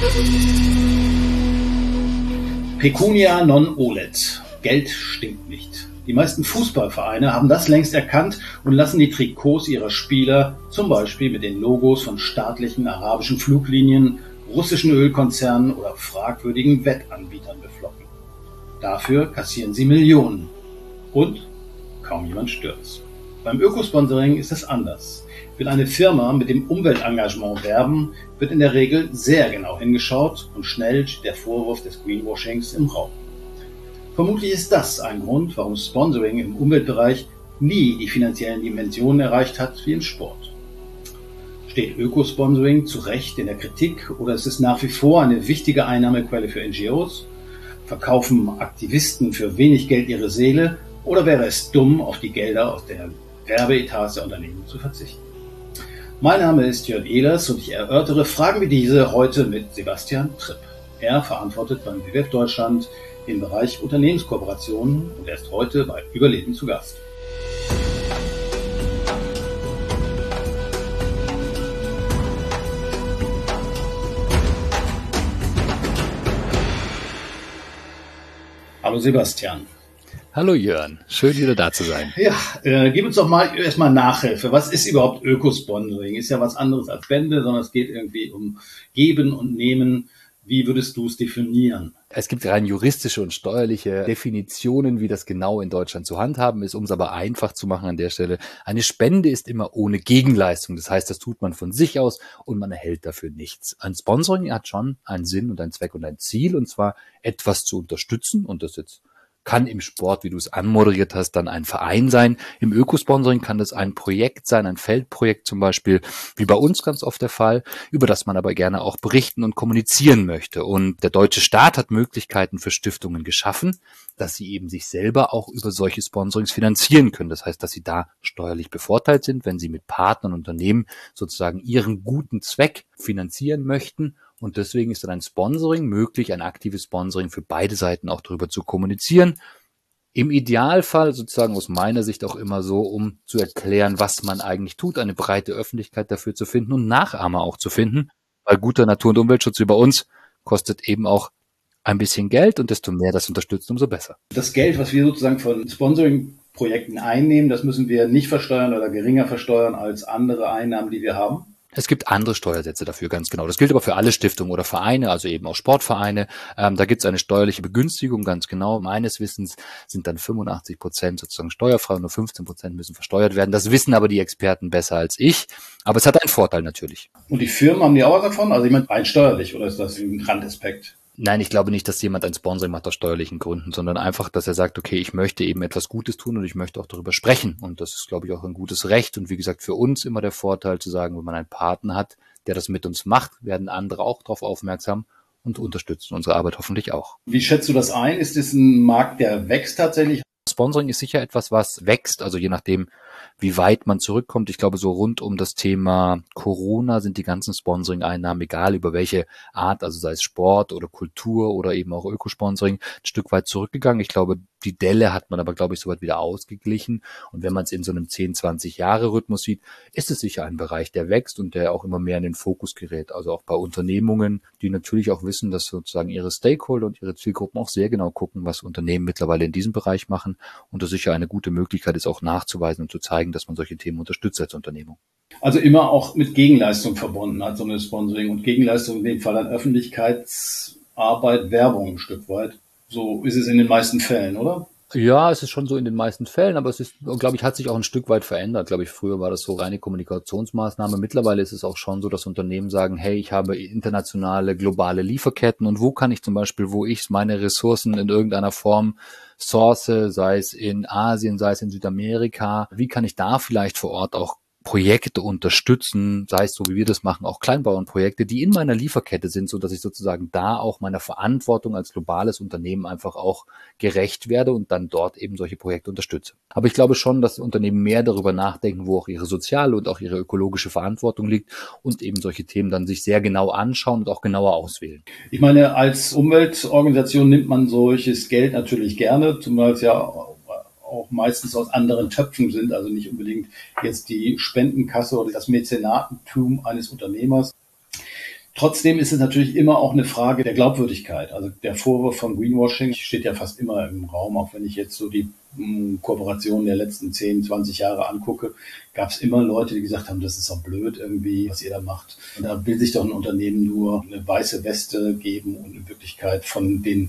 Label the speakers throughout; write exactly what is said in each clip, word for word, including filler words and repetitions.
Speaker 1: Pecunia non olet. Geld stinkt nicht. Die meisten Fußballvereine haben das längst erkannt und lassen die Trikots ihrer Spieler zum Beispiel mit den Logos von staatlichen arabischen Fluglinien, russischen Ölkonzernen oder fragwürdigen Wettanbietern beflocken. Dafür kassieren sie Millionen. Und kaum jemand stört's. Beim Ökosponsoring ist es anders. Will eine Firma mit dem Umweltengagement werben, wird in der Regel sehr genau hingeschaut und schnell steht der Vorwurf des Greenwashings im Raum. Vermutlich ist das ein Grund, warum Sponsoring im Umweltbereich nie die finanziellen Dimensionen erreicht hat wie im Sport. Steht Ökosponsoring zu Recht in der Kritik oder ist es nach wie vor eine wichtige Einnahmequelle für N G Os? Verkaufen Aktivisten für wenig Geld ihre Seele oder wäre es dumm, auf die Gelder aus der Werbeetats der Unternehmen zu verzichten? Mein Name ist Jörn Ehlers und ich erörtere Fragen wie diese heute mit Sebastian Tripp. Er verantwortet beim W W F Deutschland den Bereich Unternehmenskooperationen und er ist heute bei Überleben zu Gast. Hallo Sebastian.
Speaker 2: Hallo Jörn, schön wieder da zu sein.
Speaker 1: Ja, äh, gib uns doch mal erstmal Nachhilfe. Was ist überhaupt Ökosponsoring? Ist ja was anderes als Spende, sondern es geht irgendwie um Geben und Nehmen. Wie würdest du es definieren?
Speaker 2: Es gibt rein juristische und steuerliche Definitionen, wie das genau in Deutschland zu handhaben ist, um es aber einfach zu machen an der Stelle. Eine Spende ist immer ohne Gegenleistung. Das heißt, das tut man von sich aus und man erhält dafür nichts. Ein Sponsoring hat schon einen Sinn und einen Zweck und ein Ziel, und zwar etwas zu unterstützen, und das jetzt kann im Sport, wie du es anmoderiert hast, dann ein Verein sein. Im Ökosponsoring kann das ein Projekt sein, ein Feldprojekt zum Beispiel, wie bei uns ganz oft der Fall, über das man aber gerne auch berichten und kommunizieren möchte. Und der deutsche Staat hat Möglichkeiten für Stiftungen geschaffen, dass sie eben sich selber auch über solche Sponsorings finanzieren können. Das heißt, dass sie da steuerlich bevorteilt sind, wenn sie mit Partnern und Unternehmen sozusagen ihren guten Zweck finanzieren möchten. Und deswegen ist dann ein Sponsoring möglich, ein aktives Sponsoring für beide Seiten auch darüber zu kommunizieren. Im Idealfall sozusagen aus meiner Sicht auch immer so, um zu erklären, was man eigentlich tut, eine breite Öffentlichkeit dafür zu finden und Nachahmer auch zu finden. Weil guter Natur- und Umweltschutz wie bei uns kostet eben auch ein bisschen Geld, und desto mehr das unterstützt, umso besser.
Speaker 1: Das Geld, was wir sozusagen von Sponsoring-Projekten einnehmen, das müssen wir nicht versteuern oder geringer versteuern als andere Einnahmen, die wir haben.
Speaker 2: Es gibt andere Steuersätze dafür, ganz genau. Das gilt aber für alle Stiftungen oder Vereine, also eben auch Sportvereine. Ähm, da gibt es eine steuerliche Begünstigung, ganz genau. Meines Wissens sind dann fünfundachtzig Prozent sozusagen steuerfrei und nur fünfzehn Prozent müssen versteuert werden. Das wissen aber die Experten besser als ich. Aber es hat einen Vorteil natürlich.
Speaker 1: Und die Firmen haben die auch was davon? Also ich meine, rein steuerlich, oder ist das ein Randaspekt?
Speaker 2: Nein, ich glaube nicht, dass jemand ein Sponsoring macht aus steuerlichen Gründen, sondern einfach, dass er sagt, okay, ich möchte eben etwas Gutes tun und ich möchte auch darüber sprechen. Und das ist, glaube ich, auch ein gutes Recht. Und wie gesagt, für uns immer der Vorteil zu sagen, wenn man einen Partner hat, der das mit uns macht, werden andere auch darauf aufmerksam und unterstützen unsere Arbeit hoffentlich auch.
Speaker 1: Wie schätzt du das ein? Ist es ein Markt, der wächst tatsächlich?
Speaker 2: Sponsoring ist sicher etwas, was wächst, also je nachdem, wie weit man zurückkommt. Ich glaube, so rund um das Thema Corona sind die ganzen Sponsoring-Einnahmen, egal über welche Art, also sei es Sport oder Kultur oder eben auch Ökosponsoring, ein Stück weit zurückgegangen. Ich glaube, die Delle hat man aber, glaube ich, soweit wieder ausgeglichen. Und wenn man es in so einem zehn, zwanzig Jahre Rhythmus sieht, ist es sicher ein Bereich, der wächst und der auch immer mehr in den Fokus gerät. Also auch bei Unternehmungen, die natürlich auch wissen, dass sozusagen ihre Stakeholder und ihre Zielgruppen auch sehr genau gucken, was Unternehmen mittlerweile in diesem Bereich machen. Und das sicher eine gute Möglichkeit ist, auch nachzuweisen und zu zeigen, dass man solche Themen unterstützt als Unternehmung.
Speaker 1: Also immer auch mit Gegenleistung verbunden hat, so eine Sponsoring. Und Gegenleistung in dem Fall an Öffentlichkeitsarbeit, Werbung ein Stück weit. So ist es in den meisten Fällen, oder?
Speaker 2: Ja, es ist schon so in den meisten Fällen, aber es ist, glaube ich, hat sich auch ein Stück weit verändert. Glaube ich, früher war das so reine Kommunikationsmaßnahme. Mittlerweile ist es auch schon so, dass Unternehmen sagen, hey, ich habe internationale, globale Lieferketten und wo kann ich zum Beispiel, wo ich meine Ressourcen in irgendeiner Form source, sei es in Asien, sei es in Südamerika, wie kann ich da vielleicht vor Ort auch Projekte unterstützen, sei es so, wie wir das machen, auch Kleinbauernprojekte, die in meiner Lieferkette sind, so dass ich sozusagen da auch meiner Verantwortung als globales Unternehmen einfach auch gerecht werde und dann dort eben solche Projekte unterstütze. Aber ich glaube schon, dass Unternehmen mehr darüber nachdenken, wo auch ihre soziale und auch ihre ökologische Verantwortung liegt und eben solche Themen dann sich sehr genau anschauen und auch genauer auswählen.
Speaker 1: Ich meine, als Umweltorganisation nimmt man solches Geld natürlich gerne, zumal es ja auch meistens aus anderen Töpfen sind, also nicht unbedingt jetzt die Spendenkasse oder das Mäzenatentum eines Unternehmers. Trotzdem ist es natürlich immer auch eine Frage der Glaubwürdigkeit. Also der Vorwurf von Greenwashing steht ja fast immer im Raum, auch wenn ich jetzt so die mh, Kooperationen der letzten zehn, zwanzig Jahre angucke, gab es immer Leute, die gesagt haben, das ist doch blöd irgendwie, was ihr da macht. Und da will sich doch ein Unternehmen nur eine weiße Weste geben und in Wirklichkeit von den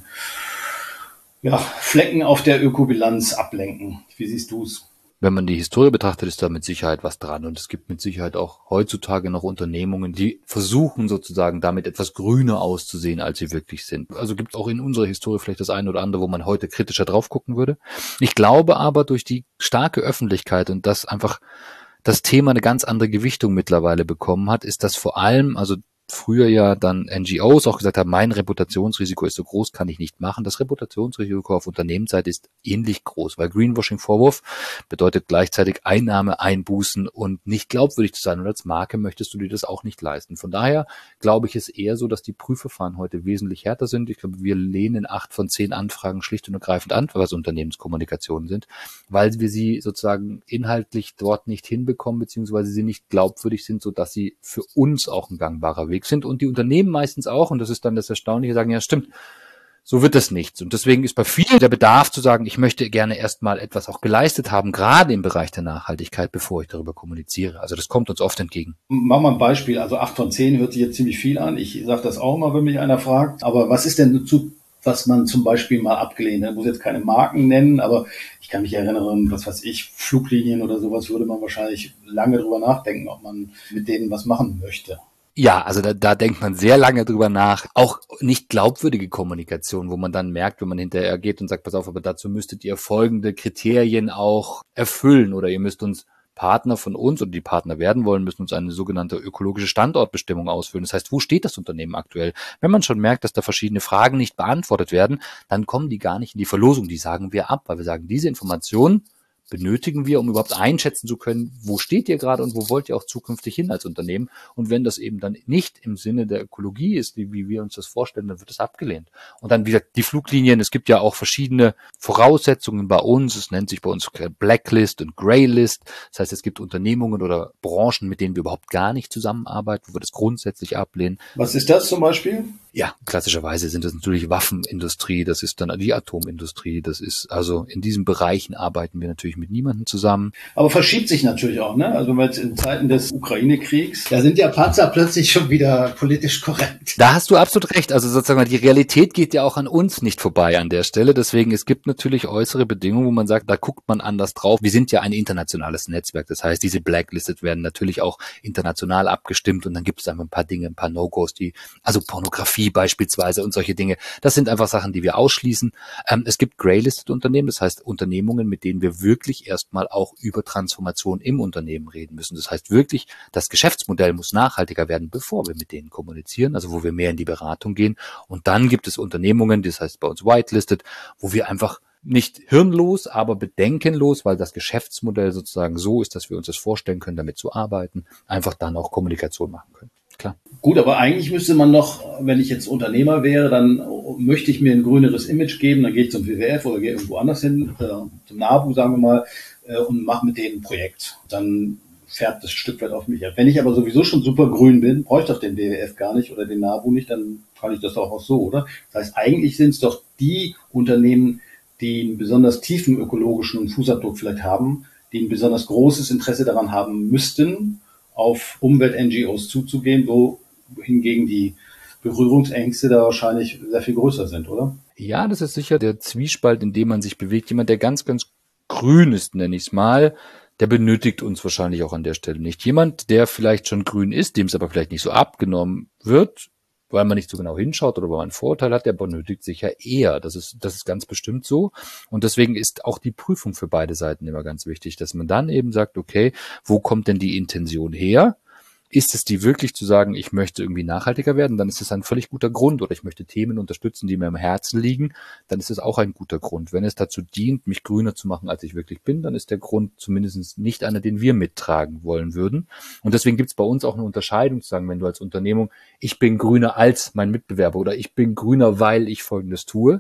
Speaker 1: ja, Flecken auf der Ökobilanz ablenken. Wie siehst du es?
Speaker 2: Wenn man die Historie betrachtet, ist da mit Sicherheit was dran. Und es gibt mit Sicherheit auch heutzutage noch Unternehmungen, die versuchen sozusagen damit etwas grüner auszusehen, als sie wirklich sind. Also gibt es auch in unserer Historie vielleicht das eine oder andere, wo man heute kritischer drauf gucken würde. Ich glaube aber, durch die starke Öffentlichkeit und dass einfach das Thema eine ganz andere Gewichtung mittlerweile bekommen hat, ist das vor allem, also früher ja dann N G Os auch gesagt haben, mein Reputationsrisiko ist so groß, kann ich nicht machen. Das Reputationsrisiko auf Unternehmensseite ist ähnlich groß, weil Greenwashing-Vorwurf bedeutet gleichzeitig Einnahme einbußen und nicht glaubwürdig zu sein. Und als Marke möchtest du dir das auch nicht leisten. Von daher glaube ich es eher so, dass die Prüfverfahren heute wesentlich härter sind. Ich glaube, wir lehnen acht von zehn Anfragen schlicht und ergreifend an, was Unternehmenskommunikationen sind, weil wir sie sozusagen inhaltlich dort nicht hinbekommen, beziehungsweise sie nicht glaubwürdig sind, sodass sie für uns auch ein gangbarer Weg sind und die Unternehmen meistens auch, und das ist dann das Erstaunliche, sagen, ja stimmt, so wird das nichts. Und deswegen ist bei vielen der Bedarf zu sagen, ich möchte gerne erstmal etwas auch geleistet haben, gerade im Bereich der Nachhaltigkeit, bevor ich darüber kommuniziere. Also das kommt uns oft entgegen.
Speaker 1: Machen wir ein Beispiel, also acht von zehn hört sich jetzt ziemlich viel an. Ich sage das auch mal, wenn mich einer fragt. Aber was ist denn dazu, was man zum Beispiel mal abgelehnt hat? Ich muss jetzt keine Marken nennen, aber ich kann mich erinnern, was weiß ich, Fluglinien oder sowas würde man wahrscheinlich lange drüber nachdenken, ob man mit denen was machen möchte.
Speaker 2: Ja, also da, da denkt man sehr lange drüber nach. Auch nicht glaubwürdige Kommunikation, wo man dann merkt, wenn man hinterher geht und sagt, pass auf, aber dazu müsstet ihr folgende Kriterien auch erfüllen oder ihr müsst uns Partner von uns oder die Partner werden wollen, müssen uns eine sogenannte ökologische Standortbestimmung ausfüllen. Das heißt, wo steht das Unternehmen aktuell? Wenn man schon merkt, dass da verschiedene Fragen nicht beantwortet werden, dann kommen die gar nicht in die Verlosung. Die sagen wir ab, weil wir sagen, diese Informationen benötigen wir, um überhaupt einschätzen zu können, wo steht ihr gerade und wo wollt ihr auch zukünftig hin als Unternehmen. Und wenn das eben dann nicht im Sinne der Ökologie ist, wie, wie wir uns das vorstellen, dann wird es abgelehnt. Und dann wieder die Fluglinien, es gibt ja auch verschiedene Voraussetzungen bei uns, es nennt sich bei uns Blacklist und Greylist. Das heißt, es gibt Unternehmungen oder Branchen, mit denen wir überhaupt gar nicht zusammenarbeiten, wo wir das grundsätzlich ablehnen.
Speaker 1: Was ist das zum Beispiel?
Speaker 2: Ja, klassischerweise sind das natürlich Waffenindustrie, das ist dann die Atomindustrie, das ist, also in diesen Bereichen arbeiten wir natürlich mit niemandem zusammen.
Speaker 1: Aber verschiebt sich natürlich auch, ne? Also wenn wir jetzt in Zeiten des Ukraine-Kriegs, da sind ja Panzer plötzlich schon wieder politisch korrekt.
Speaker 2: Da hast du absolut recht. Also sozusagen die Realität geht ja auch an uns nicht vorbei an der Stelle. Deswegen, es gibt natürlich äußere Bedingungen, wo man sagt, da guckt man anders drauf. Wir sind ja ein internationales Netzwerk. Das heißt, diese Blacklisted werden natürlich auch international abgestimmt und dann gibt es einfach ein paar Dinge, ein paar No-Gos, die, also Pornografie beispielsweise und solche Dinge. Das sind einfach Sachen, die wir ausschließen. Ähm, es gibt Greylisted Unternehmen, das heißt Unternehmungen, mit denen wir wirklich erstmal auch über Transformation im Unternehmen reden müssen. Das heißt wirklich, das Geschäftsmodell muss nachhaltiger werden, bevor wir mit denen kommunizieren, also wo wir mehr in die Beratung gehen. Und dann gibt es Unternehmungen, das heißt bei uns Whitelisted, wo wir einfach nicht hirnlos, aber bedenkenlos, weil das Geschäftsmodell sozusagen so ist, dass wir uns das vorstellen können, damit zu arbeiten, einfach dann auch Kommunikation machen können. Klar.
Speaker 1: Gut, aber eigentlich müsste man noch, wenn ich jetzt Unternehmer wäre, dann möchte ich mir ein grüneres Image geben, dann gehe ich zum W W F oder gehe irgendwo anders hin, äh, zum NABU, sagen wir mal, äh, und mache mit denen ein Projekt. Dann färbt das Stück weit auf mich ab. Wenn ich aber sowieso schon super grün bin, brauche ich doch den W W F gar nicht oder den NABU nicht, dann kann ich das doch auch so, oder? Das heißt, eigentlich sind es doch die Unternehmen, die einen besonders tiefen ökologischen Fußabdruck vielleicht haben, die ein besonders großes Interesse daran haben müssten, auf Umwelt-N G Os zuzugehen, wo hingegen die Berührungsängste da wahrscheinlich sehr viel größer sind, oder?
Speaker 2: Ja, das ist sicher der Zwiespalt, in dem man sich bewegt. Jemand, der ganz, ganz grün ist, nenne ich es mal, der benötigt uns wahrscheinlich auch an der Stelle nicht. Jemand, der vielleicht schon grün ist, dem es aber vielleicht nicht so abgenommen wird, weil man nicht so genau hinschaut oder weil man einen Vorteil hat, der benötigt sich ja eher. Das ist, das ist ganz bestimmt so. Und deswegen ist auch die Prüfung für beide Seiten immer ganz wichtig, dass man dann eben sagt, okay, wo kommt denn die Intention her? Ist es die wirklich zu sagen, ich möchte irgendwie nachhaltiger werden, dann ist es ein völlig guter Grund. Oder ich möchte Themen unterstützen, die mir am Herzen liegen, dann ist es auch ein guter Grund. Wenn es dazu dient, mich grüner zu machen, als ich wirklich bin, dann ist der Grund zumindest nicht einer, den wir mittragen wollen würden. Und deswegen gibt es bei uns auch eine Unterscheidung zu sagen, wenn du als Unternehmung, ich bin grüner als mein Mitbewerber oder ich bin grüner, weil ich Folgendes tue,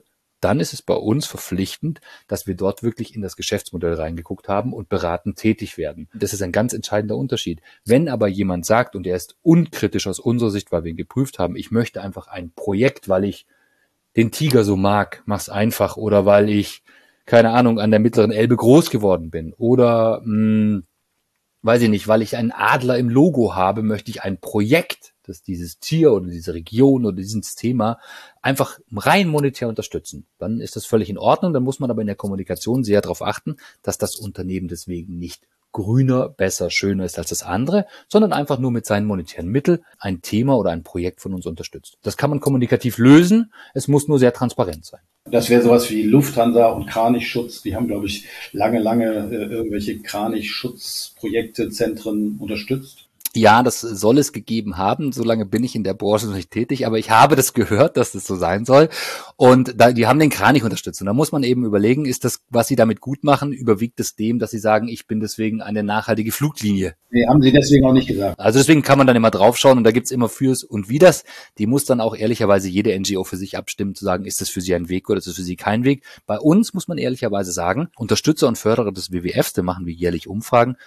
Speaker 2: dann ist es bei uns verpflichtend, dass wir dort wirklich in das Geschäftsmodell reingeguckt haben und beratend tätig werden. Das ist ein ganz entscheidender Unterschied. Wenn aber jemand sagt, und er ist unkritisch aus unserer Sicht, weil wir ihn geprüft haben, ich möchte einfach ein Projekt, weil ich den Tiger so mag, mach's einfach, oder weil ich, keine Ahnung, an der mittleren Elbe groß geworden bin, oder mh, weiß ich nicht, weil ich einen Adler im Logo habe, möchte ich ein Projekt, das dieses Tier oder diese Region oder dieses Thema einfach rein monetär unterstützen. Dann ist das völlig in Ordnung, dann muss man aber in der Kommunikation sehr darauf achten, dass das Unternehmen deswegen nicht grüner, besser, schöner ist als das andere, sondern einfach nur mit seinen monetären Mitteln ein Thema oder ein Projekt von uns unterstützt. Das kann man kommunikativ lösen, es muss nur sehr transparent sein.
Speaker 1: Das wäre sowas wie Lufthansa und Kranichschutz. Die haben, glaube ich, lange, lange äh, irgendwelche Kranichschutzprojekte, Zentren unterstützt.
Speaker 2: Ja, das soll es gegeben haben. Solange bin ich in der Branche noch nicht tätig, aber ich habe das gehört, dass das so sein soll. Und da, die haben den Kranich unterstützt. Und da muss man eben überlegen, ist das, was sie damit gut machen, überwiegt es dem, dass sie sagen, ich bin deswegen eine nachhaltige Fluglinie?
Speaker 1: Nee, haben sie deswegen auch nicht gesagt.
Speaker 2: Also deswegen kann man dann immer draufschauen und da gibt's immer Fürs und Widers. Die muss dann auch ehrlicherweise jede N G O für sich abstimmen, zu sagen, ist das für sie ein Weg oder ist das für sie kein Weg? Bei uns muss man ehrlicherweise sagen, Unterstützer und Förderer des W W Fs, da machen wir jährlich Umfragen,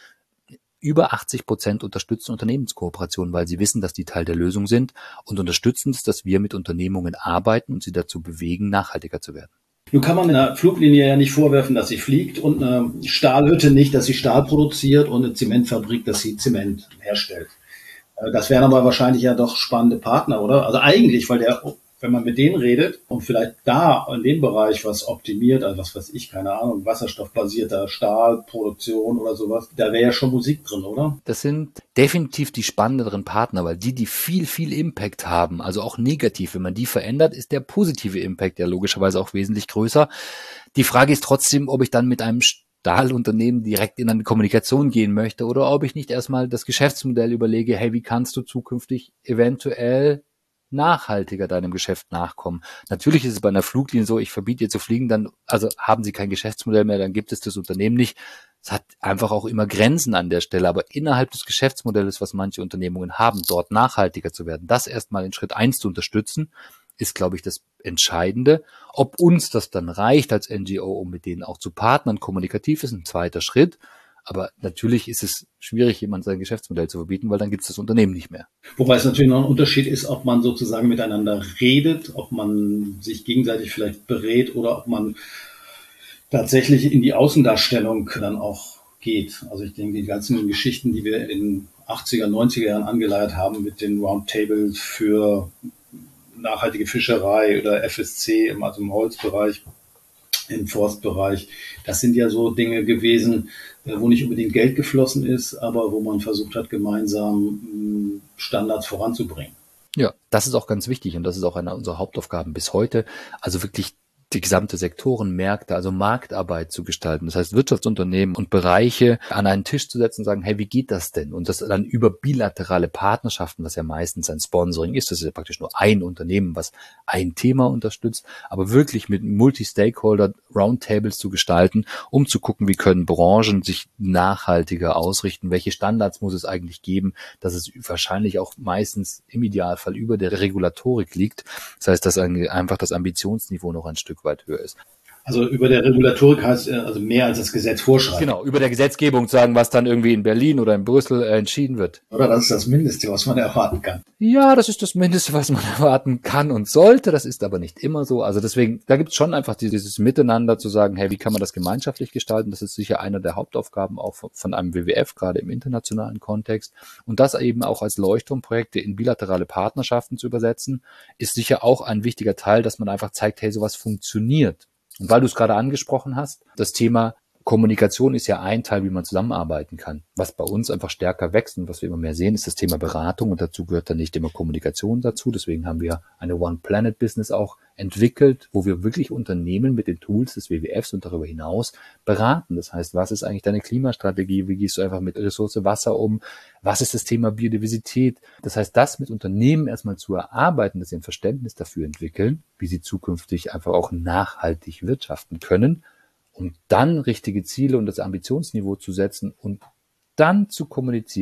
Speaker 2: über achtzig Prozent unterstützen Unternehmenskooperationen, weil sie wissen, dass die Teil der Lösung sind und unterstützen es, dass wir mit Unternehmungen arbeiten und sie dazu bewegen, nachhaltiger zu werden.
Speaker 1: Nun kann man einer Fluglinie ja nicht vorwerfen, dass sie fliegt und eine Stahlhütte nicht, dass sie Stahl produziert und eine Zementfabrik, dass sie Zement herstellt. Das wären aber wahrscheinlich ja doch spannende Partner, oder? Also eigentlich, weil der, wenn man mit denen redet und vielleicht da in dem Bereich was optimiert, also was weiß ich, keine Ahnung, wasserstoffbasierter Stahlproduktion oder sowas, da wäre ja schon Musik drin, oder?
Speaker 2: Das sind definitiv die spannenderen Partner, weil die, die viel, viel Impact haben, also auch negativ, wenn man die verändert, ist der positive Impact ja logischerweise auch wesentlich größer. Die Frage ist trotzdem, ob ich dann mit einem Stahlunternehmen direkt in eine Kommunikation gehen möchte oder ob ich nicht erstmal das Geschäftsmodell überlege, hey, wie kannst du zukünftig eventuell nachhaltiger deinem Geschäft nachkommen. Natürlich ist es bei einer Fluglinie so, ich verbiete ihr zu fliegen, dann also haben sie kein Geschäftsmodell mehr, dann gibt es das Unternehmen nicht. Es hat einfach auch immer Grenzen an der Stelle, aber innerhalb des Geschäftsmodells, was manche Unternehmungen haben, dort nachhaltiger zu werden, das erstmal in Schritt eins zu unterstützen, ist, glaube ich, das Entscheidende. Ob uns das dann reicht als N G O, um mit denen auch zu partnern, kommunikativ ist ein zweiter Schritt. Aber natürlich ist es schwierig, jemand sein Geschäftsmodell zu verbieten, weil dann gibt es das Unternehmen nicht mehr.
Speaker 1: Wobei es natürlich noch ein Unterschied ist, ob man sozusagen miteinander redet, ob man sich gegenseitig vielleicht berät oder ob man tatsächlich in die Außendarstellung dann auch geht. Also ich denke, die ganzen Geschichten, die wir in den achtziger, neunziger Jahren angeleiert haben mit den Roundtables für nachhaltige Fischerei oder F S C, also im Holzbereich, im Forstbereich. Das sind ja so Dinge gewesen, wo nicht unbedingt Geld geflossen ist, aber wo man versucht hat, gemeinsam Standards voranzubringen.
Speaker 2: Ja, das ist auch ganz wichtig und das ist auch eine unserer Hauptaufgaben bis heute. Also wirklich die gesamte Sektoren, Märkte, also Marktarbeit zu gestalten. Das heißt, Wirtschaftsunternehmen und Bereiche an einen Tisch zu setzen und sagen, hey, wie geht das denn? Und das dann über bilaterale Partnerschaften, was ja meistens ein Sponsoring ist, das ist ja praktisch nur ein Unternehmen, was ein Thema unterstützt, aber wirklich mit Multi-Stakeholder Roundtables zu gestalten, um zu gucken, wie können Branchen sich nachhaltiger ausrichten, welche Standards muss es eigentlich geben, dass es wahrscheinlich auch meistens im Idealfall über der Regulatorik liegt. Das heißt, dass einfach das Ambitionsniveau noch ein Stück weit höher ist.
Speaker 1: Also über der Regulatorik heißt also mehr als das Gesetz vorschreibt.
Speaker 2: Genau, über der Gesetzgebung sagen, was dann irgendwie in Berlin oder in Brüssel äh, entschieden wird.
Speaker 1: Oder das ist das Mindeste, was man erwarten kann.
Speaker 2: Ja, das ist das Mindeste, was man erwarten kann und sollte. Das ist aber nicht immer so. Also deswegen, da gibt es schon einfach dieses Miteinander zu sagen, hey, wie kann man das gemeinschaftlich gestalten? Das ist sicher eine der Hauptaufgaben auch von einem W W F, gerade im internationalen Kontext. Und das eben auch als Leuchtturmprojekte in bilaterale Partnerschaften zu übersetzen, ist sicher auch ein wichtiger Teil, dass man einfach zeigt, hey, sowas funktioniert. Und weil du es gerade angesprochen hast, das Thema Kommunikation ist ja ein Teil, wie man zusammenarbeiten kann. Was bei uns einfach stärker wächst und was wir immer mehr sehen, ist das Thema Beratung und dazu gehört dann nicht immer Kommunikation dazu. Deswegen haben wir eine One Planet Business auch entwickelt, wo wir wirklich Unternehmen mit den Tools des W W Fs und darüber hinaus beraten. Das heißt, was ist eigentlich deine Klimastrategie? Wie gehst du einfach mit Ressource Wasser um? Was ist das Thema Biodiversität? Das heißt, das mit Unternehmen erstmal zu erarbeiten, dass sie ein Verständnis dafür entwickeln, wie sie zukünftig einfach auch nachhaltig wirtschaften können, und dann richtige Ziele und das Ambitionsniveau zu setzen und dann zu kommunizieren.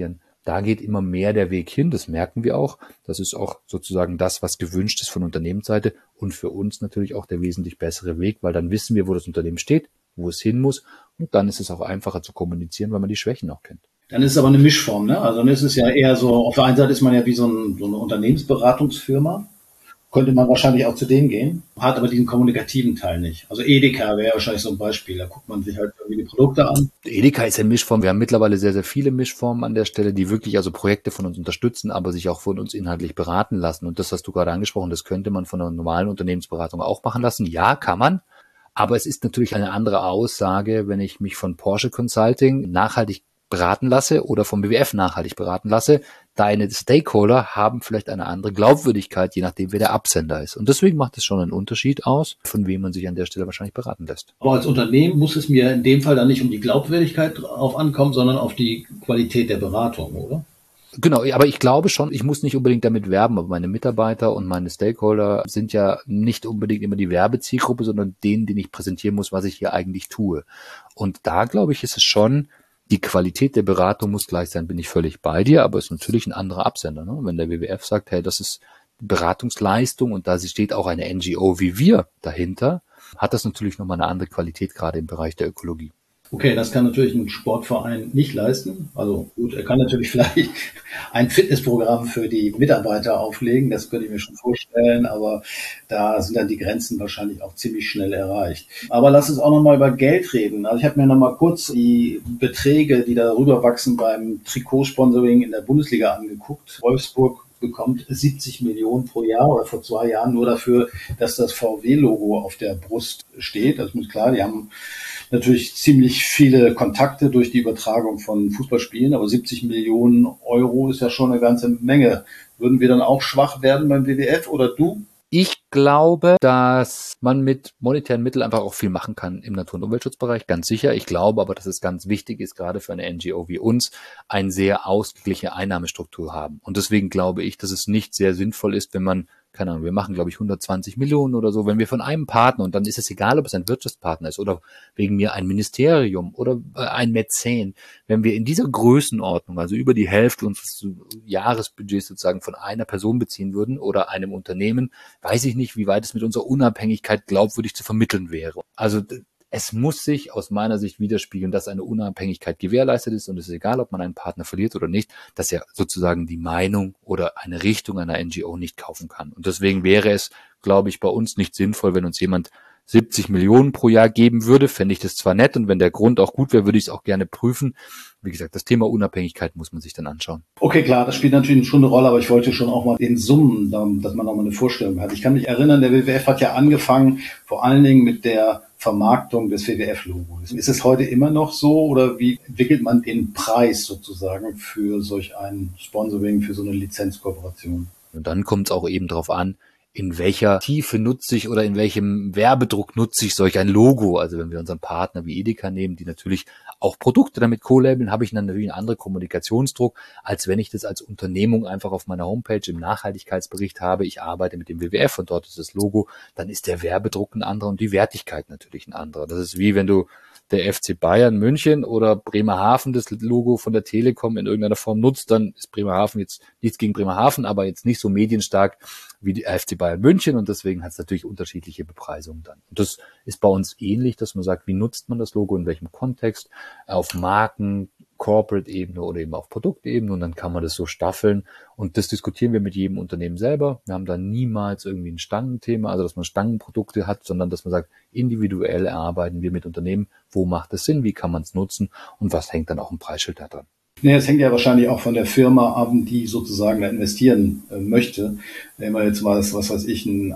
Speaker 2: Da geht immer mehr der Weg hin, das merken wir auch. Das ist auch sozusagen das, was gewünscht ist von Unternehmensseite und für uns natürlich auch der wesentlich bessere Weg, weil dann wissen wir, wo das Unternehmen steht, wo es hin muss und dann ist es auch einfacher zu kommunizieren, weil man die Schwächen auch kennt.
Speaker 1: Dann ist es aber eine Mischform, ne? Also dann ist es ja eher so, auf der einen Seite ist man ja wie so, ein, so eine Unternehmensberatungsfirma, könnte man wahrscheinlich auch zu denen gehen, hat aber diesen kommunikativen Teil nicht. Also Edeka wäre wahrscheinlich so ein Beispiel, da guckt man sich halt irgendwie die Produkte an.
Speaker 2: Edeka ist eine Mischform. Wir haben mittlerweile sehr, sehr viele Mischformen an der Stelle, die wirklich also Projekte von uns unterstützen, aber sich auch von uns inhaltlich beraten lassen. Und das hast du gerade angesprochen, das könnte man von einer normalen Unternehmensberatung auch machen lassen. Ja, kann man. Aber es ist natürlich eine andere Aussage, wenn ich mich von Porsche Consulting nachhaltig beraten lasse oder vom B W F nachhaltig beraten lasse. Deine Stakeholder haben vielleicht eine andere Glaubwürdigkeit, je nachdem, wer der Absender ist. Und deswegen macht es schon einen Unterschied aus, von wem man sich an der Stelle wahrscheinlich beraten lässt.
Speaker 1: Aber als Unternehmen muss es mir in dem Fall dann nicht um die Glaubwürdigkeit drauf ankommen, sondern auf die Qualität der Beratung, oder?
Speaker 2: Genau, aber ich glaube schon, ich muss nicht unbedingt damit werben, aber meine Mitarbeiter und meine Stakeholder sind ja nicht unbedingt immer die Werbezielgruppe, sondern denen, denen ich präsentieren muss, was ich hier eigentlich tue. Und da, glaube ich, ist es schon, die Qualität der Beratung muss gleich sein, bin ich völlig bei dir, aber es ist natürlich ein anderer Absender. Ne? Wenn der W W F sagt, hey, das ist Beratungsleistung und da steht auch eine N G O wie wir dahinter, hat das natürlich nochmal eine andere Qualität, gerade im Bereich der Ökologie.
Speaker 1: Okay, das kann natürlich ein Sportverein nicht leisten. Also gut, er kann natürlich vielleicht ein Fitnessprogramm für die Mitarbeiter auflegen, das könnte ich mir schon vorstellen, aber da sind dann die Grenzen wahrscheinlich auch ziemlich schnell erreicht. Aber lass uns auch nochmal über Geld reden. Also ich habe mir nochmal kurz die Beträge, die da rüberwachsen beim Trikotsponsoring in der Bundesliga angeguckt. Wolfsburg bekommt siebzig Millionen pro Jahr oder vor zwei Jahren nur dafür, dass das V W-Logo auf der Brust steht. Das ist klar, die haben natürlich ziemlich viele Kontakte durch die Übertragung von Fußballspielen, aber siebzig Millionen Euro ist ja schon eine ganze Menge. Würden wir dann auch schwach werden beim W W F oder du?
Speaker 2: Ich glaube, dass man mit monetären Mitteln einfach auch viel machen kann im Natur- und Umweltschutzbereich, ganz sicher. Ich glaube aber, dass es ganz wichtig ist, gerade für eine N G O wie uns, eine sehr ausgeglichene Einnahmestruktur haben. Und deswegen glaube ich, dass es nicht sehr sinnvoll ist, wenn man, keine Ahnung, wir machen, glaube ich, hundertzwanzig Millionen oder so, wenn wir von einem Partner, und dann ist es egal, ob es ein Wirtschaftspartner ist oder wegen mir ein Ministerium oder ein Mäzen, wenn wir in dieser Größenordnung, also über die Hälfte unseres Jahresbudgets sozusagen von einer Person beziehen würden oder einem Unternehmen, weiß ich nicht, wie weit es mit unserer Unabhängigkeit glaubwürdig zu vermitteln wäre. Also es muss sich aus meiner Sicht widerspiegeln, dass eine Unabhängigkeit gewährleistet ist und es ist egal, ob man einen Partner verliert oder nicht, dass er sozusagen die Meinung oder eine Richtung einer N G O nicht kaufen kann. Und deswegen wäre es, glaube ich, bei uns nicht sinnvoll, wenn uns jemand siebzig Millionen pro Jahr geben würde, fände ich das zwar nett und wenn der Grund auch gut wäre, würde ich es auch gerne prüfen. Wie gesagt, das Thema Unabhängigkeit muss man sich dann anschauen.
Speaker 1: Okay, klar, das spielt natürlich schon eine Rolle, aber ich wollte schon auch mal den Summen, dass man auch mal eine Vorstellung hat. Ich kann mich erinnern, der W W F hat ja angefangen, vor allen Dingen mit der Vermarktung des W W F-Logos. Ist es heute immer noch so oder wie entwickelt man den Preis sozusagen für solch ein Sponsoring, für so eine Lizenzkooperation?
Speaker 2: Und dann kommt es auch eben darauf an, in welcher Tiefe nutze ich oder in welchem Werbedruck nutze ich solch ein Logo. Also wenn wir unseren Partner wie Edeka nehmen, die natürlich auch Produkte damit co-labeln, habe ich dann natürlich einen anderen Kommunikationsdruck, als wenn ich das als Unternehmung einfach auf meiner Homepage im Nachhaltigkeitsbericht habe. Ich arbeite mit dem W W F und dort ist das Logo, dann ist der Werbedruck ein anderer und die Wertigkeit natürlich ein anderer. Das ist wie wenn du der F C Bayern München oder Bremerhaven das Logo von der Telekom in irgendeiner Form nutzt, dann ist Bremerhaven jetzt nichts gegen Bremerhaven, aber jetzt nicht so medienstark wie die F C Bayern München und deswegen hat es natürlich unterschiedliche Bepreisungen dann. Und das ist bei uns ähnlich, dass man sagt, wie nutzt man das Logo, in welchem Kontext, auf Marken, Corporate-Ebene oder eben auf Produktebene und dann kann man das so staffeln und das diskutieren wir mit jedem Unternehmen selber. Wir haben da niemals irgendwie ein Stangenthema, also dass man Stangenprodukte hat, sondern dass man sagt, individuell erarbeiten wir mit Unternehmen, wo macht es Sinn, wie kann man es nutzen und was hängt dann auch im Preisschild da dran.
Speaker 1: Nee, es hängt ja wahrscheinlich auch von der Firma ab, die sozusagen da investieren äh, möchte. Wenn man jetzt mal, was weiß ich, ein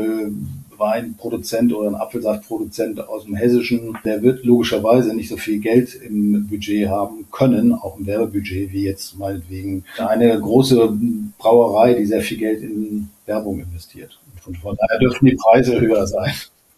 Speaker 1: Apfelweinproduzent oder ein Apfelsaftproduzent aus dem Hessischen, der wird logischerweise nicht so viel Geld im Budget haben können, auch im Werbebudget, wie jetzt meinetwegen eine große Brauerei, die sehr viel Geld in Werbung investiert. Und von daher dürfen die Preise höher sein.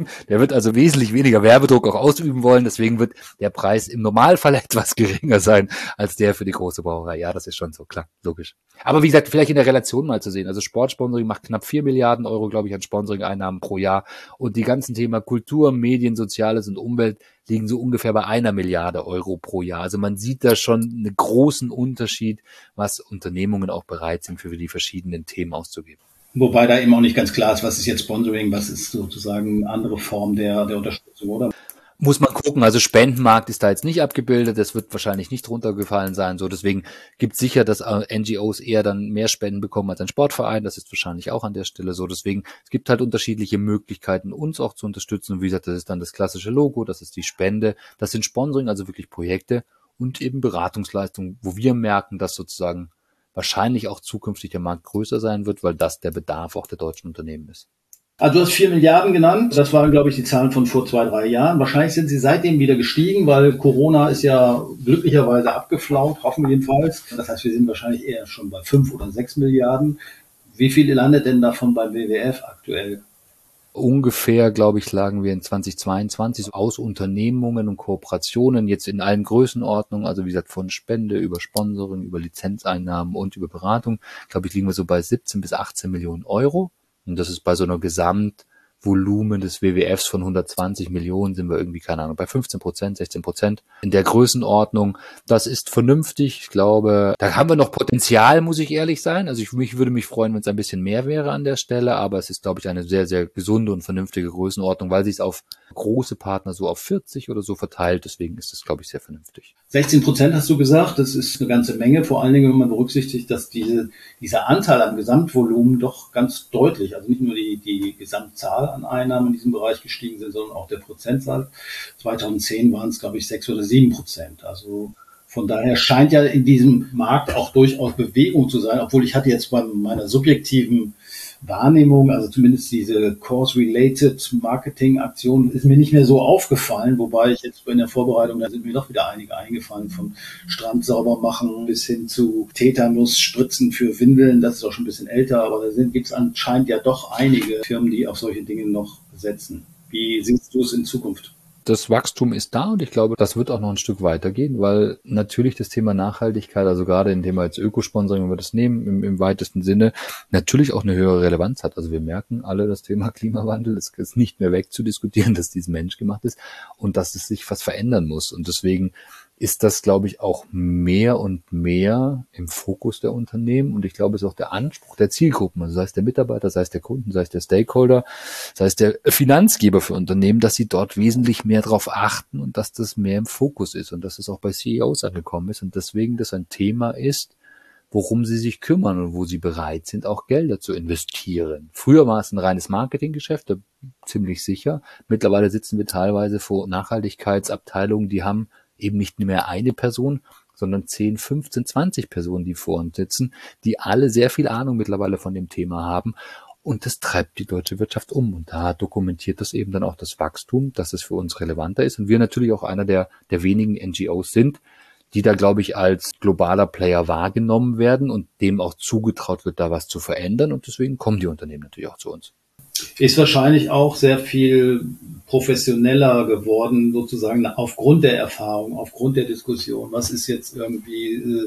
Speaker 2: Der wird also wesentlich weniger Werbedruck auch ausüben wollen. Deswegen wird der Preis im Normalfall etwas geringer sein als der für die große Brauerei. Ja, das ist schon so, klar, logisch. Aber wie gesagt, vielleicht in der Relation mal zu sehen. Also Sportsponsoring macht knapp vier Milliarden Euro, glaube ich, an Sponsoring-Einnahmen pro Jahr. Und die ganzen Themen Kultur, Medien, Soziales und Umwelt liegen so ungefähr bei einer Milliarde Euro pro Jahr. Also man sieht da schon einen großen Unterschied, was Unternehmungen auch bereit sind, für die verschiedenen Themen auszugeben.
Speaker 1: Wobei da eben auch nicht ganz klar ist, was ist jetzt Sponsoring, was ist sozusagen eine andere Form der, der Unterstützung, oder?
Speaker 2: Muss man gucken, also Spendenmarkt ist da jetzt nicht abgebildet, das wird wahrscheinlich nicht runtergefallen sein, so deswegen gibt es sicher, dass N G Os eher dann mehr Spenden bekommen als ein Sportverein, das ist wahrscheinlich auch an der Stelle so, deswegen es gibt halt unterschiedliche Möglichkeiten, uns auch zu unterstützen, und wie gesagt, das ist dann das klassische Logo, das ist die Spende, das sind Sponsoring, also wirklich Projekte und eben Beratungsleistungen, wo wir merken, dass sozusagen wahrscheinlich auch zukünftig der Markt größer sein wird, weil das der Bedarf auch der deutschen Unternehmen ist.
Speaker 1: Also du hast vier Milliarden genannt. Das waren, glaube ich, die Zahlen von vor zwei, drei Jahren. Wahrscheinlich sind sie seitdem wieder gestiegen, weil Corona ist ja glücklicherweise abgeflaut, hoffen wir jedenfalls. Das heißt, wir sind wahrscheinlich eher schon bei fünf oder sechs Milliarden. Wie viel landet denn davon beim W W F aktuell?
Speaker 2: Ungefähr, glaube ich, lagen wir in zweitausendzweiundzwanzig aus Unternehmungen und Kooperationen jetzt in allen Größenordnungen, also wie gesagt von Spende über Sponsoring, über Lizenzeinnahmen und über Beratung, glaube ich, liegen wir so bei siebzehn bis achtzehn Millionen Euro. Und das ist bei so einer Gesamtvolumen des W W Fs von hundertzwanzig Millionen sind wir irgendwie, keine Ahnung, bei fünfzehn Prozent, sechzehn Prozent in der Größenordnung. Das ist vernünftig. Ich glaube, da haben wir noch Potenzial, muss ich ehrlich sein. Also ich mich würde mich freuen, wenn es ein bisschen mehr wäre an der Stelle, aber es ist, glaube ich, eine sehr, sehr gesunde und vernünftige Größenordnung, weil sich es auf große Partner so auf vierzig oder so verteilt. Deswegen ist das, glaube ich, sehr vernünftig.
Speaker 1: sechzehn Prozent hast du gesagt, das ist eine ganze Menge, vor allen Dingen, wenn man berücksichtigt, dass diese, dieser Anteil am Gesamtvolumen doch ganz deutlich, also nicht nur die, die Gesamtzahl an Einnahmen in diesem Bereich gestiegen sind, sondern auch der Prozentsatz. zweitausendzehn waren es, glaube ich, sechs oder sieben Prozent. Also von daher scheint ja in diesem Markt auch durchaus Bewegung zu sein, obwohl ich hatte jetzt bei meiner subjektiven Wahrnehmung, also zumindest diese Course-related Marketing-Aktion ist mir nicht mehr so aufgefallen, wobei ich jetzt in der Vorbereitung, da sind mir doch wieder einige eingefallen, von Strand sauber machen bis hin zu Tetanus-Spritzen für Windeln, das ist auch schon ein bisschen älter, aber da gibt es anscheinend ja doch einige Firmen, die auf solche Dinge noch setzen. Wie siehst du es in Zukunft?
Speaker 2: Das Wachstum ist da und ich glaube, das wird auch noch ein Stück weitergehen, weil natürlich das Thema Nachhaltigkeit, also gerade im Thema als Ökosponsoring, wenn wir das nehmen, im, im weitesten Sinne, natürlich auch eine höhere Relevanz hat. Also wir merken alle, das Thema Klimawandel ist, ist nicht mehr wegzudiskutieren, dass dies menschgemacht ist und dass es sich was verändern muss. Und deswegen ist das, glaube ich, auch mehr und mehr im Fokus der Unternehmen. Und ich glaube, es ist auch der Anspruch der Zielgruppen, also sei es der Mitarbeiter, sei es der Kunden, sei es der Stakeholder, sei es der Finanzgeber für Unternehmen, dass sie dort wesentlich mehr darauf achten und dass das mehr im Fokus ist und dass es auch bei C E Os angekommen ist und deswegen das ein Thema ist, worum sie sich kümmern und wo sie bereit sind, auch Gelder zu investieren. Früher war es ein reines Marketinggeschäft, ziemlich sicher. Mittlerweile sitzen wir teilweise vor Nachhaltigkeitsabteilungen, die haben eben nicht mehr eine Person, sondern zehn, fünfzehn, zwanzig Personen, die vor uns sitzen, die alle sehr viel Ahnung mittlerweile von dem Thema haben. Und das treibt die deutsche Wirtschaft um. Und da dokumentiert das eben dann auch das Wachstum, dass es für uns relevanter ist. Und wir natürlich auch einer der, der wenigen N G Os sind, die da, glaube ich, als globaler Player wahrgenommen werden und dem auch zugetraut wird, da was zu verändern. Und deswegen kommen die Unternehmen natürlich auch zu uns.
Speaker 1: Ist wahrscheinlich auch sehr viel professioneller geworden, sozusagen aufgrund der Erfahrung, aufgrund der Diskussion. Was ist jetzt irgendwie äh,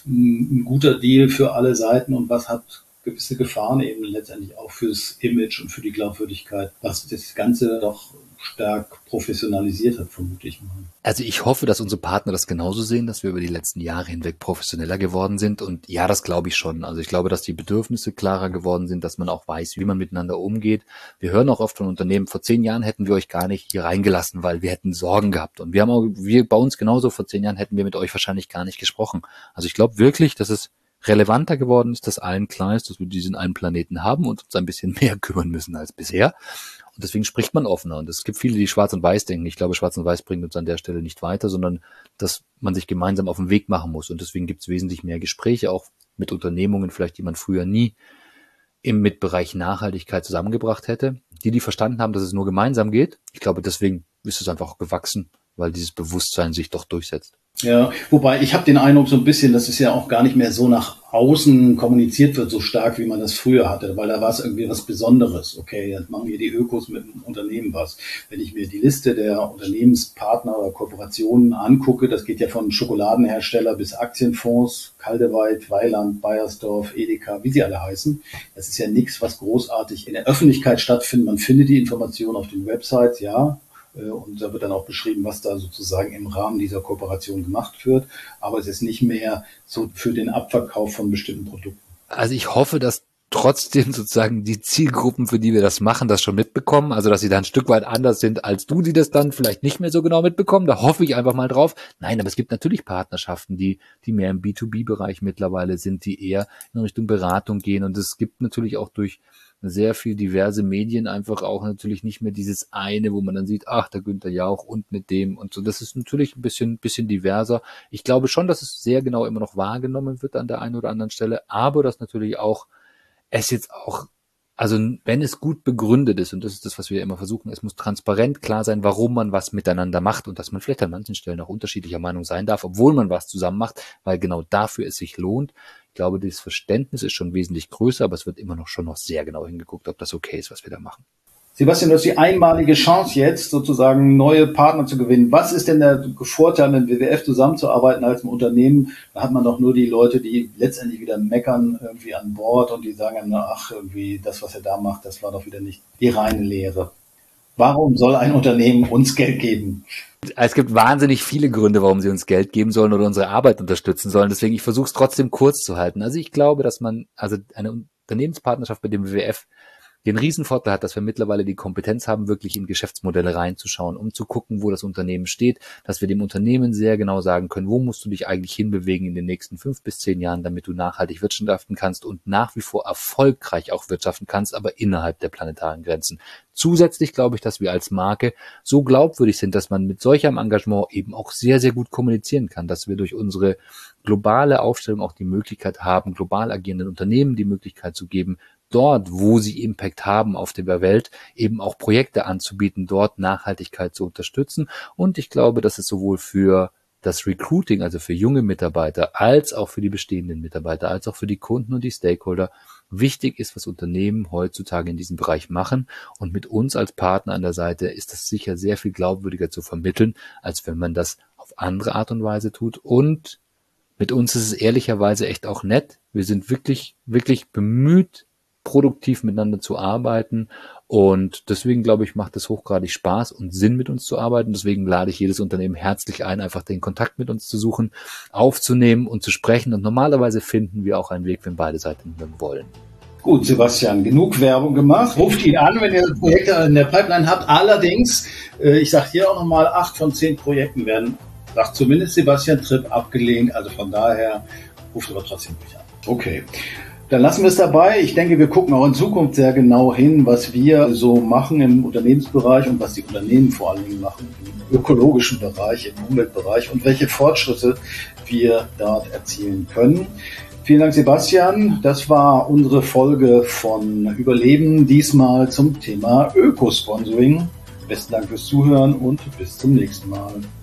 Speaker 1: ein guter Deal für alle Seiten und was hat gewisse Gefahren eben letztendlich auch fürs Image und für die Glaubwürdigkeit, was das Ganze doch stark professionalisiert hat, vermute ich mal.
Speaker 2: Also ich hoffe, dass unsere Partner das genauso sehen, dass wir über die letzten Jahre hinweg professioneller geworden sind. Und ja, das glaube ich schon. Also ich glaube, dass die Bedürfnisse klarer geworden sind, dass man auch weiß, wie man miteinander umgeht. Wir hören auch oft von Unternehmen, vor zehn Jahren hätten wir euch gar nicht hier reingelassen, weil wir hätten Sorgen gehabt. Und wir haben auch, wir bei uns genauso, vor zehn Jahren hätten wir mit euch wahrscheinlich gar nicht gesprochen. Also ich glaube wirklich, dass es relevanter geworden ist, dass allen klar ist, dass wir diesen einen Planeten haben und uns ein bisschen mehr kümmern müssen als bisher. Und deswegen spricht man offener. Und es gibt viele, die schwarz und weiß denken. Ich glaube, schwarz und weiß bringt uns an der Stelle nicht weiter, sondern dass man sich gemeinsam auf den Weg machen muss. Und deswegen gibt es wesentlich mehr Gespräche, auch mit Unternehmungen, vielleicht die man früher nie im Mitbereich Nachhaltigkeit zusammengebracht hätte. Die, die verstanden haben, dass es nur gemeinsam geht. Ich glaube, deswegen ist es einfach auch gewachsen, weil dieses Bewusstsein sich doch durchsetzt.
Speaker 1: Ja, wobei ich habe den Eindruck so ein bisschen, dass es ja auch gar nicht mehr so nach außen kommuniziert wird, so stark, wie man das früher hatte, weil da war es irgendwie was Besonderes. Okay, jetzt machen wir die Ökos mit dem Unternehmen was. Wenn ich mir die Liste der Unternehmenspartner oder Kooperationen angucke, das geht ja von Schokoladenhersteller bis Aktienfonds, Kaldewey, Weiland, Beiersdorf, Edeka, wie sie alle heißen. Das ist ja nichts, was großartig in der Öffentlichkeit stattfindet. Man findet die Informationen auf den Websites, ja. Und da wird dann auch beschrieben, was da sozusagen im Rahmen dieser Kooperation gemacht wird. Aber es ist nicht mehr so für den Abverkauf von bestimmten Produkten.
Speaker 2: Also ich hoffe, dass trotzdem sozusagen die Zielgruppen, für die wir das machen, das schon mitbekommen. Also dass sie da ein Stück weit anders sind, als du, die das dann vielleicht nicht mehr so genau mitbekommen. Da hoffe ich einfach mal drauf. Nein, aber es gibt natürlich Partnerschaften, die die mehr im B zwei B-Bereich mittlerweile sind, die eher in Richtung Beratung gehen. Und es gibt natürlich auch durch sehr viel diverse Medien einfach auch natürlich nicht mehr dieses eine, wo man dann sieht, ach, der Günther Jauch und mit dem und so. Das ist natürlich ein bisschen, bisschen diverser. Ich glaube schon, dass es sehr genau immer noch wahrgenommen wird an der einen oder anderen Stelle, aber dass natürlich auch es jetzt auch, also wenn es gut begründet ist, und das ist das, was wir immer versuchen, es muss transparent klar sein, warum man was miteinander macht und dass man vielleicht an manchen Stellen auch unterschiedlicher Meinung sein darf, obwohl man was zusammen macht, weil genau dafür es sich lohnt. Ich glaube, das Verständnis ist schon wesentlich größer, aber es wird immer noch schon noch sehr genau hingeguckt, ob das okay ist, was wir da machen.
Speaker 1: Sebastian, du hast die einmalige Chance jetzt, sozusagen neue Partner zu gewinnen. Was ist denn der Vorteil, mit W W F zusammenzuarbeiten als im Unternehmen? Da hat man doch nur die Leute, die letztendlich wieder meckern irgendwie an Bord und die sagen dann, ach, irgendwie das, was er da macht, das war doch wieder nicht die reine Lehre. Warum soll ein Unternehmen uns Geld geben?
Speaker 2: Es gibt wahnsinnig viele Gründe, warum sie uns Geld geben sollen oder unsere Arbeit unterstützen sollen. Deswegen, ich versuche es trotzdem kurz zu halten. Also ich glaube, dass man, also eine Unternehmenspartnerschaft mit dem W W F den Riesenvorteil hat, dass wir mittlerweile die Kompetenz haben, wirklich in Geschäftsmodelle reinzuschauen, um zu gucken, wo das Unternehmen steht, dass wir dem Unternehmen sehr genau sagen können, wo musst du dich eigentlich hinbewegen in den nächsten fünf bis zehn Jahren, damit du nachhaltig wirtschaften kannst und nach wie vor erfolgreich auch wirtschaften kannst, aber innerhalb der planetaren Grenzen. Zusätzlich glaube ich, dass wir als Marke so glaubwürdig sind, dass man mit solchem Engagement eben auch sehr, sehr gut kommunizieren kann, dass wir durch unsere globale Aufstellung auch die Möglichkeit haben, global agierenden Unternehmen die Möglichkeit zu geben, dort, wo sie Impact haben auf der Welt, eben auch Projekte anzubieten, dort Nachhaltigkeit zu unterstützen. Und ich glaube, dass es sowohl für das Recruiting, also für junge Mitarbeiter, als auch für die bestehenden Mitarbeiter, als auch für die Kunden und die Stakeholder wichtig ist, was Unternehmen heutzutage in diesem Bereich machen. Und mit uns als Partner an der Seite ist das sicher sehr viel glaubwürdiger zu vermitteln, als wenn man das auf andere Art und Weise tut. Und mit uns ist es ehrlicherweise echt auch nett. Wir sind wirklich, wirklich bemüht, produktiv miteinander zu arbeiten und deswegen, glaube ich, macht es hochgradig Spaß und Sinn, mit uns zu arbeiten. Deswegen lade ich jedes Unternehmen herzlich ein, einfach den Kontakt mit uns zu suchen, aufzunehmen und zu sprechen und normalerweise finden wir auch einen Weg, wenn beide Seiten wollen.
Speaker 1: Gut, Sebastian, genug Werbung gemacht. Ruft ihn an, wenn ihr Projekte in der Pipeline habt. Allerdings, ich sage hier auch nochmal, acht von zehn Projekten werden, sagt zumindest Sebastian Tripp, abgelehnt. Also von daher ruft aber trotzdem durch an. Okay. Dann lassen wir es dabei. Ich denke, wir gucken auch in Zukunft sehr genau hin, was wir so machen im Unternehmensbereich und was die Unternehmen vor allen Dingen machen im ökologischen Bereich, im Umweltbereich und welche Fortschritte wir dort erzielen können. Vielen Dank, Sebastian. Das war unsere Folge von Überleben, diesmal zum Thema Ökosponsoring. Besten Dank fürs Zuhören und bis zum nächsten Mal.